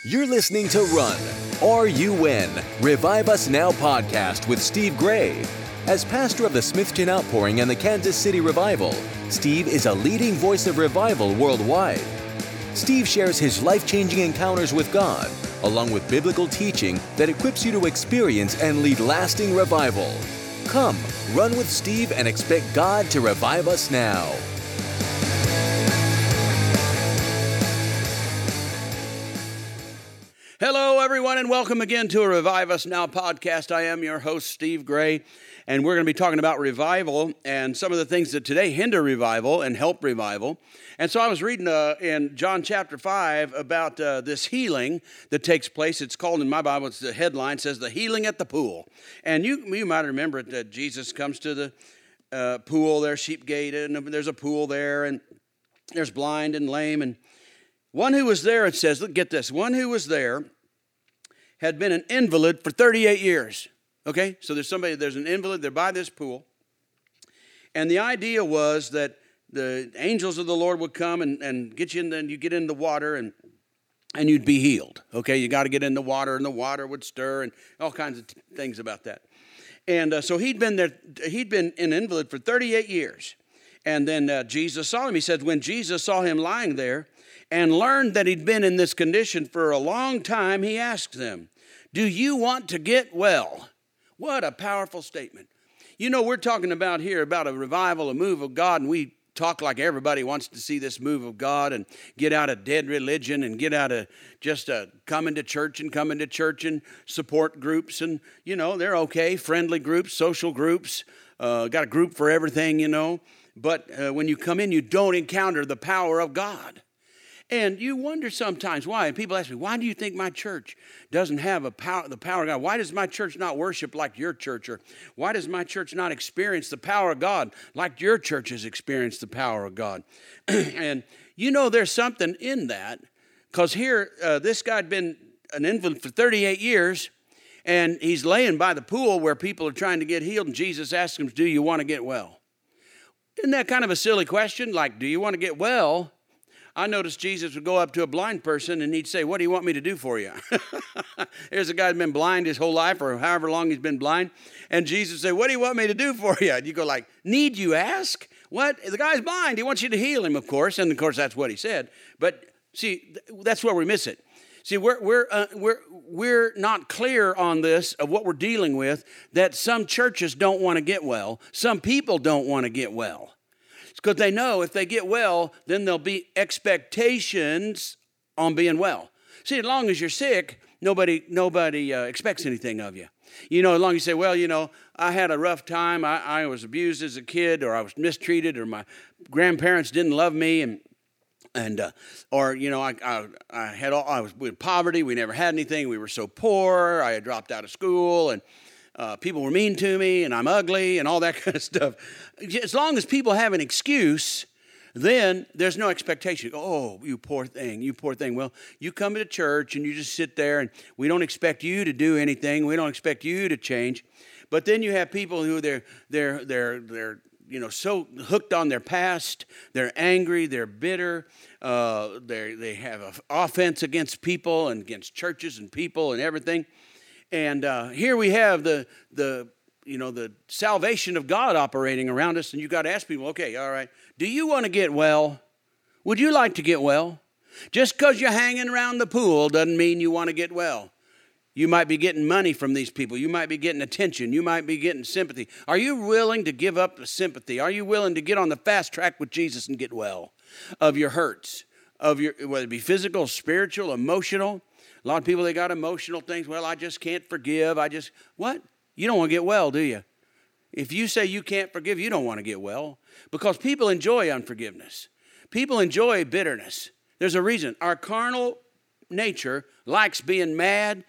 You're listening to Run, R-U-N, Revive Us Now podcast with Steve Gray. As pastor of the Smithton Outpouring and the Kansas City Revival, Steve is a leading voice of revival worldwide. Steve shares his life-changing encounters with God, along with biblical teaching that equips you to experience and lead lasting revival. Come, run with Steve and expect God to revive us now. Hello, everyone, and welcome again to a Revive Us Now podcast. I am your host, Steve Gray, and we're going to be talking about revival and some of the things that today hinder revival and help revival. And so I was reading in John chapter 5 about this healing that takes place. It's called in my Bible, it's the headline, says the healing at the pool. And you might remember that Jesus comes to the pool there, sheep gate, and there's a pool there, and there's blind and lame, and one who was there, it says, look, get this, one who was there had been an invalid for 38 years, okay? So there's an invalid, they're by this pool, and the idea was that the angels of the Lord would come and get you in, then you get in the water, and you'd be healed, okay? You got to get in the water, and the water would stir, and all kinds of things about that. And so he'd been an invalid for 38 years, and then Jesus saw him. He said, when Jesus saw him lying there, and learned that he'd been in this condition for a long time, he asked them, do you want to get well? What a powerful statement. You know, we're talking about here about a revival, a move of God, and we talk like everybody wants to see this move of God and get out of dead religion and get out of just coming to church and support groups. And, you know, they're okay, friendly groups, social groups, got a group for everything, you know. But when you come in, you don't encounter the power of God. And you wonder sometimes why. And people ask me, why do you think my church doesn't have the power of God? Why does my church not worship like your church? Or why does my church not experience the power of God like your church has experienced the power of God? And you know there's something in that. Because here, this guy had been an invalid for 38 years. And he's laying by the pool where people are trying to get healed. And Jesus asks him, do you want to get well? Isn't that kind of a silly question? Like, do you want to get well? I noticed Jesus would go up to a blind person and he'd say, what do you want me to do for you? Here's a guy who's been blind his whole life or however long he's been blind. And Jesus would say, what do you want me to do for you? And you go like, need you ask? What? The guy's blind. He wants you to heal him, of course. And of course, that's what he said. But see, that's where we miss it. See, we're not clear on this of what we're dealing with, that some churches don't want to get well. Some people don't want to get well. Because they know if they get well, then there'll be expectations on being well. See, as long as you're sick, nobody expects anything of you. You know, as long as you say, well, you know, I had a rough time, I was abused as a kid, or I was mistreated, or my grandparents didn't love me, or you know, I was with poverty, we never had anything, we were so poor, I had dropped out of school, and people were mean to me, and I'm ugly, and all that kind of stuff. As long as people have an excuse, then there's no expectation. Oh, you poor thing, you poor thing. Well, you come to church, and you just sit there, and we don't expect you to do anything. We don't expect you to change. But then you have people who they're you know, so hooked on their past. They're angry. They're bitter. They have an offense against people and against churches and people and everything. And here we have the salvation of God operating around us, and you got to ask people, okay, all right, do you want to get well? Would you like to get well? Just because you're hanging around the pool doesn't mean you want to get well. You might be getting money from these people. You might be getting attention. You might be getting sympathy. Are you willing to give up the sympathy? Are you willing to get on the fast track with Jesus and get well of your hurts, whether it be physical, spiritual, emotional? A lot of people, they got emotional things. Well, I just can't forgive. What? You don't want to get well, do you? If you say you can't forgive, you don't want to get well. Because people enjoy unforgiveness. People enjoy bitterness. There's a reason. Our carnal nature likes being mad,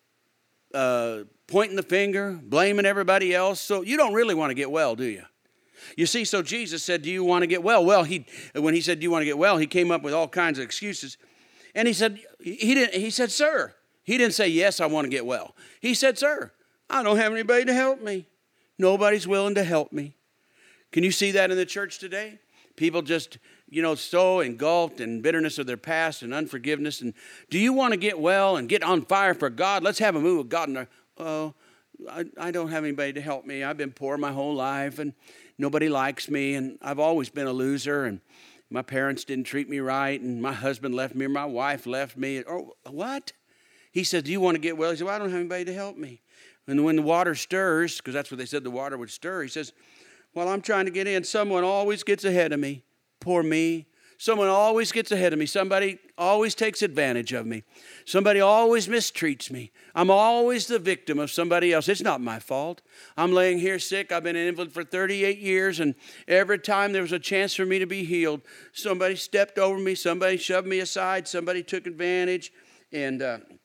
pointing the finger, blaming everybody else. So you don't really want to get well, do you? You see, so Jesus said, do you want to get well? Well, when he said, do you want to get well, he came up with all kinds of excuses. And he said, sir. He didn't say, yes, I want to get well. He said, sir, I don't have anybody to help me. Nobody's willing to help me. Can you see that in the church today? people just, so engulfed in bitterness of their past and unforgiveness. And do you want to get well and get on fire for God? Let's have a move with God. And I don't have anybody to help me. I've been poor my whole life, and nobody likes me, and I've always been a loser, and my parents didn't treat me right, and my husband left me, or my wife left me. Oh, what? He said, do you want to get well? He said, well, I don't have anybody to help me. And when the water stirs, because that's what they said the water would stir, he says, well, I'm trying to get in. Someone always gets ahead of me. Poor me. Someone always gets ahead of me. Somebody always takes advantage of me. Somebody always mistreats me. I'm always the victim of somebody else. It's not my fault. I'm laying here sick. I've been an invalid for 38 years, and every time there was a chance for me to be healed, somebody stepped over me, somebody shoved me aside, somebody took advantage, and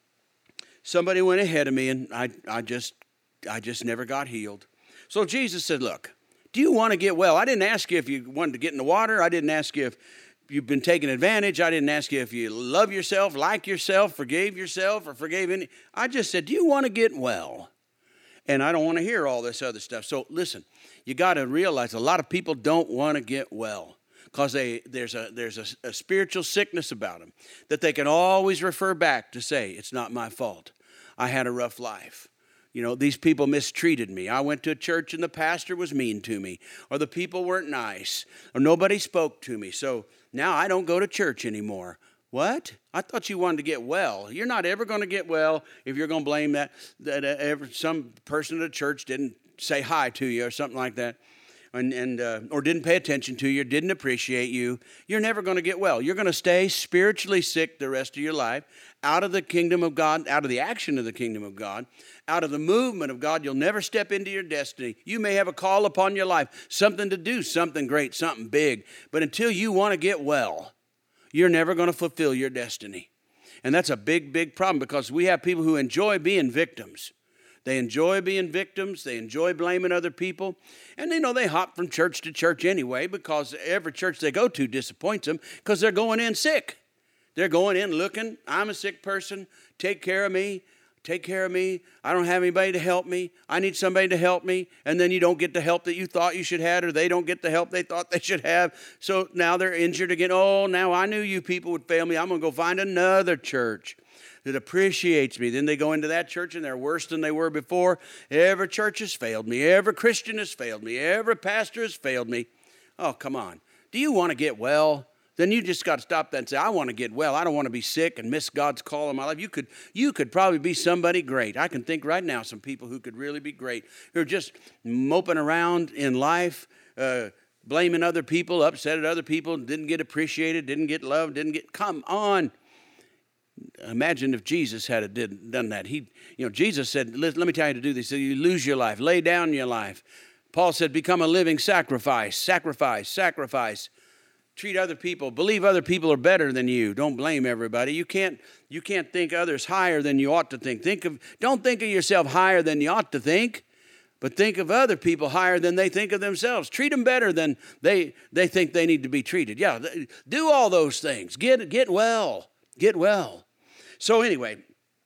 somebody went ahead of me, and I just never got healed. So Jesus said, look, do you want to get well? I didn't ask you if you wanted to get in the water. I didn't ask you if you've been taken advantage. I didn't ask you if you love yourself, like yourself, forgave yourself, or forgave any. I just said, do you want to get well? And I don't want to hear all this other stuff. So listen, you got to realize a lot of people don't want to get well because there's a spiritual sickness about them that they can always refer back to say, it's not my fault. I had a rough life. These people mistreated me. I went to a church and the pastor was mean to me, or the people weren't nice, or nobody spoke to me. So now I don't go to church anymore. What? I thought you wanted to get well. You're not ever going to get well if you're going to blame that some person at a church didn't say hi to you or something like that, or didn't pay attention to you, didn't appreciate you. You're never going to get well. You're going to stay spiritually sick the rest of your life, out of the kingdom of God, out of the action of the kingdom of God, out of the movement of God. You'll never step into your destiny. You may have a call upon your life, something to do, something great, something big. But until you want to get well, you're never going to fulfill your destiny. And that's a big, big problem because we have people who enjoy being victims. They enjoy being victims. They enjoy blaming other people. And they hop from church to church anyway because every church they go to disappoints them because they're going in sick. They're going in looking, I'm a sick person, take care of me. I don't have anybody to help me. I need somebody to help me. And then you don't get the help that you thought you should have, or they don't get the help they thought they should have. So now they're injured again. Oh, now I knew you people would fail me. I'm going to go find another church that appreciates me. Then they go into that church and they're worse than they were before. Every church has failed me. Every Christian has failed me. Every pastor has failed me. Oh, come on. Do you want to get well? Then you just got to stop that and say, I want to get well. I don't want to be sick and miss God's call in my life. You could probably be somebody great. I can think right now some people who could really be great, who are just moping around in life, blaming other people, upset at other people, didn't get appreciated, didn't get loved, come on. Imagine if Jesus had done that. Jesus said, let me tell you to do this. So you lose your life, lay down your life. Paul said, become a living sacrifice. Treat other people, believe other people are better than you. Don't blame everybody. You can't think others higher than you ought to think. Don't think of yourself higher than you ought to think, but think of other people higher than they think of themselves. Treat them better than they think they need to be treated. Yeah, do all those things. Get well. So anyway,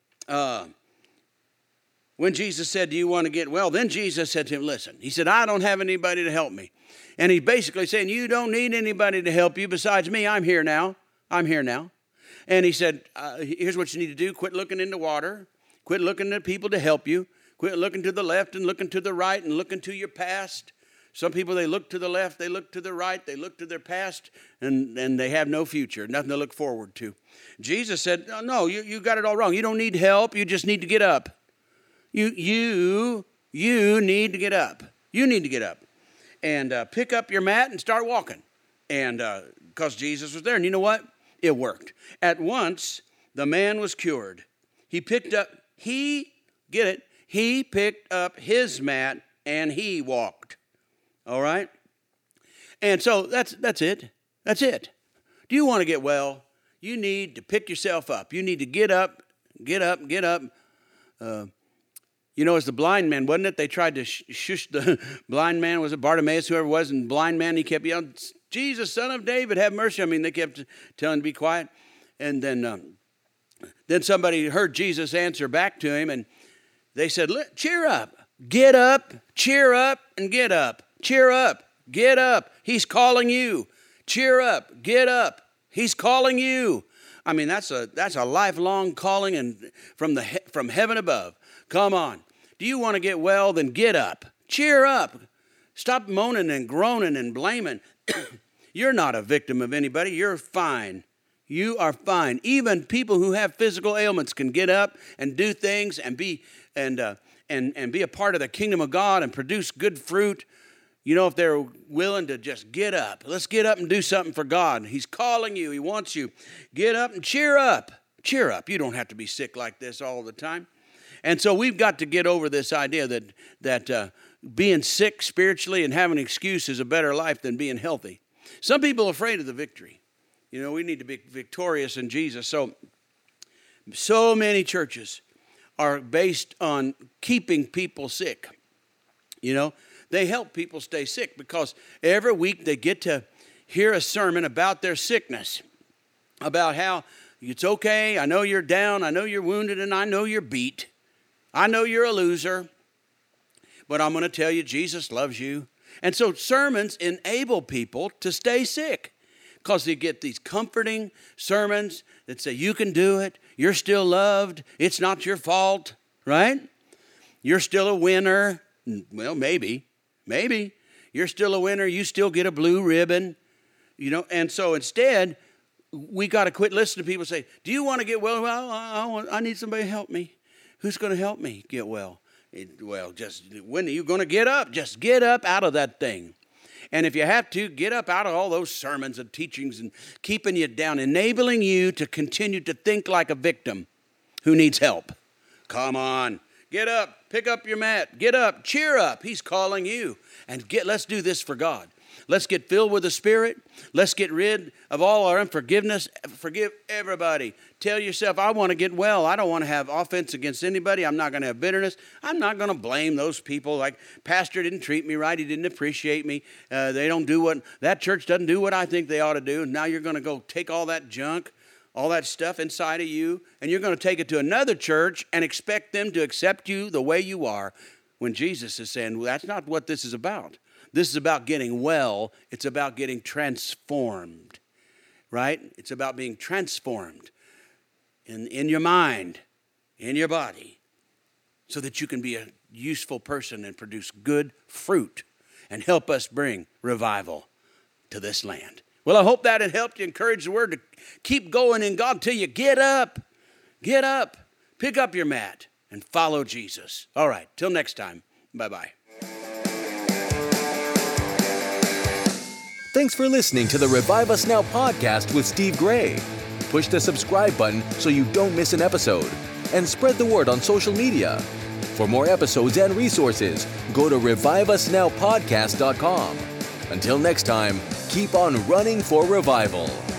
when Jesus said, do you want to get well? Then Jesus said to him, listen. He said, I don't have anybody to help me. And he's basically saying, you don't need anybody to help you besides me. I'm here now. And he said, here's what you need to do. Quit looking into water. Quit looking at people to help you. Quit looking to the left and looking to the right and looking to your past. Some people, they look to the left, they look to the right, they look to their past, and they have no future, nothing to look forward to. Jesus said, no, you got it all wrong. You don't need help. You just need to get up. You need to get up. You need to get up. And pick up your mat and start walking. And because Jesus was there. And you know what? It worked. At once, the man was cured. He picked up his mat and he walked. All right? And so that's it. That's it. Do you want to get well? You need to pick yourself up. You need to get up. As the blind man, wasn't it? They tried to shush the blind man. Was it Bartimaeus, whoever it was? And blind man, he kept yelling, Jesus, son of David, have mercy on me. And they kept telling him to be quiet. And then somebody heard Jesus answer back to him. And they said, cheer up, get up, cheer up, and get up. Cheer up, get up. He's calling you. Cheer up. Get up. He's calling you. I mean, that's a lifelong calling and from heaven above. Come on. Do you want to get well? Then get up. Cheer up. Stop moaning and groaning and blaming. You're not a victim of anybody. You're fine. You are fine. Even people who have physical ailments can get up and do things and be a part of the kingdom of God and produce good fruit. You know, if they're willing to just get up. Let's get up and do something for God. He's calling you. He wants you. Get up and cheer up. Cheer up. You don't have to be sick like this all the time. And so we've got to get over this idea that being sick spiritually and having an excuse is a better life than being healthy. Some people are afraid of the victory. You know, we need to be victorious in Jesus. So many churches are based on keeping people sick. You know, they help people stay sick because every week they get to hear a sermon about their sickness, about how it's okay, I know you're down, I know you're wounded, and I know you're beat. I know you're a loser, but I'm going to tell you Jesus loves you. And so sermons enable people to stay sick because they get these comforting sermons that say, you can do it, you're still loved, it's not your fault, right? You're still a winner. Well, maybe. You're still a winner, you still get a blue ribbon, you know. And so instead, we got to quit listening to people say, do you want to get well? Well, I need somebody to help me. Who's going to help me get well? Just when are you going to get up? Just get up out of that thing. And if you have to, get up out of all those sermons and teachings and keeping you down, enabling you to continue to think like a victim who needs help. Come on, get up, pick up your mat, get up, cheer up. He's calling you. And let's do this for God. Let's get filled with the Spirit. Let's get rid of all our unforgiveness. Forgive everybody. Tell yourself, I want to get well. I don't want to have offense against anybody. I'm not going to have bitterness. I'm not going to blame those people like, Pastor didn't treat me right. He didn't appreciate me. They don't do that church doesn't do what I think they ought to do. And now you're going to go take all that junk, all that stuff inside of you, and you're going to take it to another church and expect them to accept you the way you are when Jesus is saying, well, that's not what this is about. This is about getting well. It's about getting transformed, right? It's about being transformed in your mind, in your body, so that you can be a useful person and produce good fruit and help us bring revival to this land. Well, I hope that it helped you encourage the word to keep going in God till you get up, pick up your mat, and follow Jesus. All right, till next time, bye-bye. Thanks for listening to the Revive Us Now podcast with Steve Gray. Push the subscribe button so you don't miss an episode, and spread the word on social media. For more episodes and resources, go to reviveusnowpodcast.com. Until next time, keep on running for revival.